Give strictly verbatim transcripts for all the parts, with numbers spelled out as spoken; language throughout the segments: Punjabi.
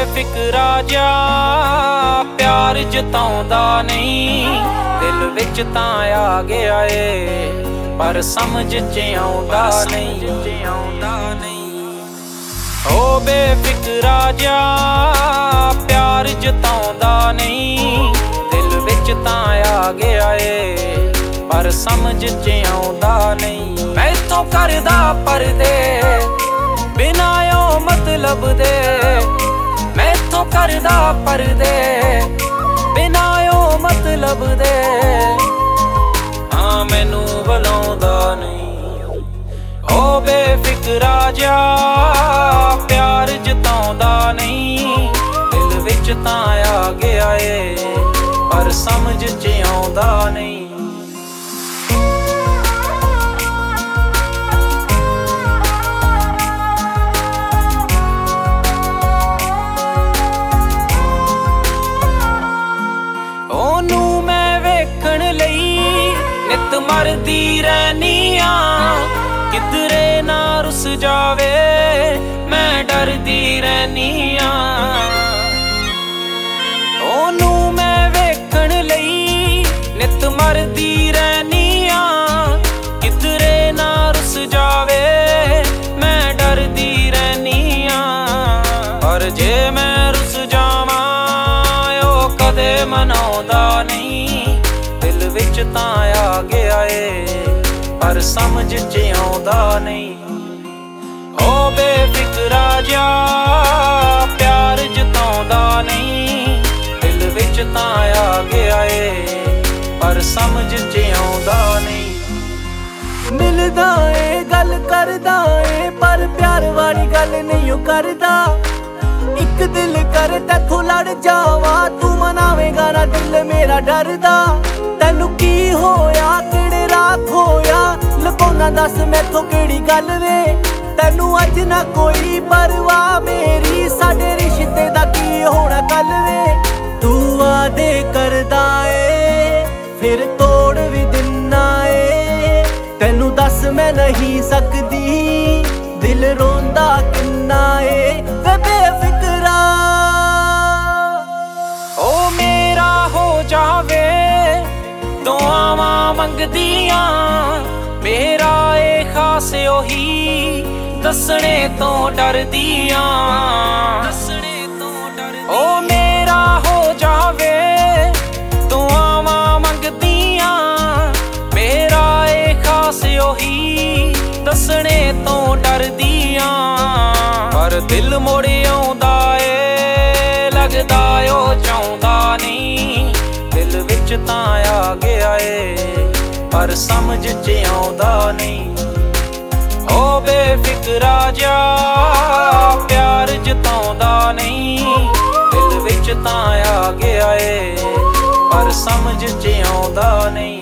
ਬੇਫਿਕਰਾ ਜਿਹਾ ਪਿਆਰ ਜਤਾਉਂਦਾ ਨਹੀਂ, ਦਿਲ ਵਿੱਚ ਤਾਂ ਆ ਗਿਆ ਏ ਪਰ ਸਮਝ ਚ ਆਉਂਦਾ ਨਹੀਂ। ਓ ਬੇਫਿਕਰਾ ਜਿਹਾ ਪਿਆਰ ਜਤਾਉਂਦਾ ਨਹੀਂ, ਦਿਲ ਵਿੱਚ ਤਾਂ ਆ ਗਿਆ ਏ ਪਰ ਸਮਝ ਚ ਆਉਂਦਾ ਨਹੀਂ। ਮੈਥੋਂ ਕਰਦਾ ਪਰਦੇ ਬਿਨਾਂ ਓ ਮਤਲਬ ਦੇ, ਮੈਥੋਂ ਕਰਦਾ ਪਰਦੇ ਬਿਨਾਂ ਓ ਮਤਲਬ ਦੇ। ਹਾਂ ਮੈਨੂੰ ਬੁਲਾਉਂਦਾ ਨਹੀਂ, ਓ ਬੇਫਿਕਰਾ ਜਿਹਾ ਪਿਆਰ ਜਤਾਉਂਦਾ ਨਹੀਂ, ਦਿਲ ਵਿੱਚ ਤਾਂ ਆ ਗਿਆ ਏ ਪਰ ਸਮਝ ਚ ਆਉਂਦਾ ਨਹੀਂ। ਉਹਨੂੰ ਮੈਂ ਵੇਖਣ ਲਈ ਨਿੱਤ ਮਰਦੀ ਰਹਿਨੀ ਆ, ਕਿਧਰੇ ਨਾ ਰੁੱਸ ਜਾਵੇ ਮੈਂ ਡਰਦੀ ਰਹਿਨੀ ਆ। ਉਹਨੂੰ ਮੈਂ ਵੇਖਣ ਲਈ ਨਿੱਤ ਮਰਦੀ ਰਹਿਨੀ ਆ, ਕਿਧਰੇ ਨਾ ਰੁੱਸ ਜਾਵੇ ਮੈਂ ਡਰਦੀ ਰਹਿਨੀ ਆ। ਪਰ ਜੇ ਮੈਂ ਰੁੱਸ ਜਾਵਾਂ ਉਹ ਕਦੇ ਮਨਾਉਂਦਾ ਨਹੀਂ, ਦਿਲ ਵਿੱਚ ਤਾਂ ਆ ਗਿਆ ਏ ਪਰ ਸਮਝ ਚ ਆਉਂਦਾ ਨਹੀਂ। ਓ ਬੇਫਿਕਰਾ ਜਿਹਾ ਪਿਆਰ ਜਤਾਉਂਦਾ ਨਹੀਂ, ਦਿਲ ਵਿੱਚ ਤਾਂ ਆ ਗਿਆ ਏ ਪਰ ਸਮਝ ਚ ਆਉਂਦਾ ਨਹੀਂ। ਮਿਲਦਾ ਏ ਗੱਲ ਕਰਦਾ ਏ ਪਰ ਪਿਆਰ ਵਾਲੀ ਗੱਲ ਨਹੀਂ ਉਹ ਕਰਦਾ। ਇੱਕ ਦਿਲ ਕਰ ਤੈਥੋਂ ਲੜ ਜਾਵਾਂ, ਤੂੰ ਮਨਾਵੇਂਗਾ ਨਾ ਦਿਲ ਮੇਰਾ ਡਰਦਾ। ਤੈਨੂੰ ਕੀ ਹੋਇਆ ਕਿਹੜੇ ਰਾਤ ਹੋਇਆ, ਲੁਕਾਉਣਾ ਦੱਸ ਮੈਥੋਂ ਕਿਹੜੀ ਗੱਲ ਵੇ। ਤੈਨੂੰ ਅੱਜ ਨਾ ਕੋਈ ਪਰਵਾਹ ਮੇਰੀ, ਸਾਡੇ ਰਿਸ਼ਤੇ ਦਾ ਕੀ ਹੋਣਾ ਕੱਲ ਵੇ। ਤੂੰ ਵਾਦੇ ਕਰਦਾ ਏ ਫਿਰ ਤੋੜ ਵੀ ਦਿੰਨਾ ਏ, ਤੈਨੂੰ ਦੱਸ ਮੈਂ ਨਹੀਂ ਸਕਦੀ ਦਿਲ ਰੋਂਦਾ ਕਿੰਨਾ ਏ ਵੇ ਬੇਫਿਕਰਾ। ਓ ਮੇਰਾ ਹੋ ਜਾਵੇ ਦੁਆਵਾਂ ਮੰਗਦੀਆਂ, ਮੇਰਾ ਏ ਖਾਸ ਉਹੀ ਦੱਸਣੇ ਤੋਂ ਡਰਦੀਆਂ। ਓ ਮੇਰਾ ਹੋ ਜਾਵੇ ਦੁਆਵਾਂ ਮੰਗਦੀਆਂ, ਮੇਰਾ ਏ ਖਾਸ ਉਹੀ ਦੱਸਣੇ ਤੋਂ ਡਰਦੀਆਂ। ਪਰ ਦਿਲ ਮੁੜ ਆਉਂਦਾ ਏ ਲੱਗਦਾ ਉਹ ਚਾਹੁੰਦਾ ਨਹੀਂ, ਦਿਲ ਵਿੱਚ ਤਾਂ ਆ ਗਿਆ ਏ ਪਰ ਸਮਝ ਚ ਆਉਂਦਾ ਨਹੀਂ। ਓ ਬੇਫਿਕਰਾ ਜਿਹਾ ਪਿਆਰ ਜਤਾਉਂਦਾ ਨਹੀਂ, ਦਿਲ ਵਿੱਚ ਤਾਂ ਆ ਗਿਆ ਏ ਪਰ ਸਮਝ ਚ ਆਉਂਦਾ ਨਹੀਂ।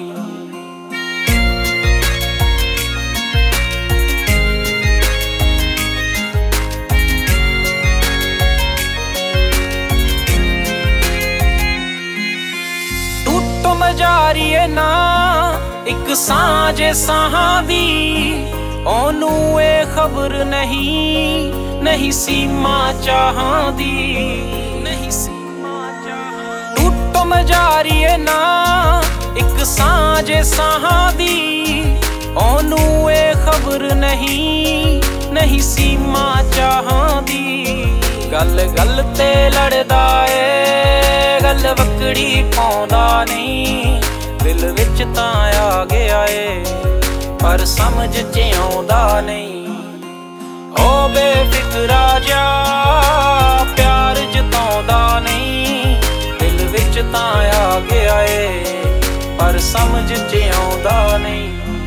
ਜਾਰੀਏ ਨਾ ਇੱਕ ਸਾਂਝ ਸਾਹਾਂ ਦੀ, ਉਹਨੂੰ ਇਹ ਖਬਰ ਨਹੀਂ ਨਹੀਂ ਸੀਮਾ ਚਾਹਾਂ ਦੀ। ਨਹੀਂ ਸੀਮਾ ਚਾਹਾਂ ਟੁੱਟਮ ਜਾਰੀਏ ਨਾ ਇੱਕ ਸਾਂਝ ਸਾਹਾਂ ਦੀ, ਉਹਨੂੰ ਇਹ ਖਬਰ ਨਹੀਂ ਨਹੀਂ ਸੀਮਾ ਚਾਹਾਂ ਦੀ। ਗੱਲ ਗੱਲ ਤੇ ਲੜਦਾ ਏ ਗੱਲ ਵਕੜੀ ਪਾਉਂਦਾ ਨਹੀਂ, ਦਿਲ ਵਿੱਚ ਤਾਂ ਆ ਗਿਆ ਏ ਪਰ ਸਮਝ ਚ ਆਉਂਦਾ ਨਹੀਂ। ਓ ਬੇਫਿਕਰਾ ਜਿਹਾ ਪਿਆਰ ਜਤਾਉਂਦਾ ਨਹੀਂ, ਦਿਲ ਵਿੱਚ ਤਾਂ ਆ ਗਿਆ ਏ ਪਰ ਸਮਝ ਚ ਆਉਂਦਾ ਨਹੀਂ।